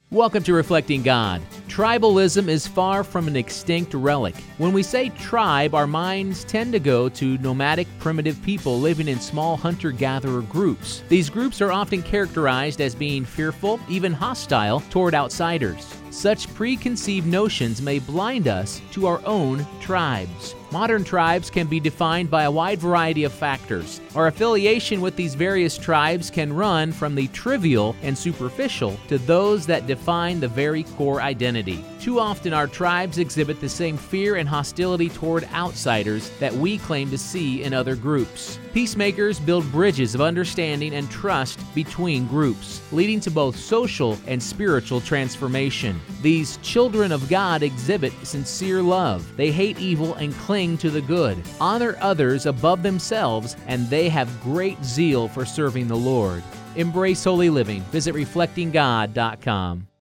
Welcome to Reflecting God. Tribalism is far from an extinct relic. When we say tribe, our minds tend to go to nomadic, primitive people living in small hunter-gatherer groups. These groups are often characterized as being fearful, even hostile, toward outsiders. Such preconceived notions may blind us to our own tribes. Modern tribes can be defined by a wide variety of factors. Our affiliation with these various tribes can run from the trivial and superficial to those that define the very core identity. Too often our tribes exhibit the same fear and hostility toward outsiders that we claim to see in other groups. Peacemakers build bridges of understanding and trust between groups, leading to both social and spiritual transformation. These children of God exhibit sincere love. They hate evil and cling to the good, honor others above themselves, and they have great zeal for serving the Lord. Embrace holy living. Visit reflectinggod.com.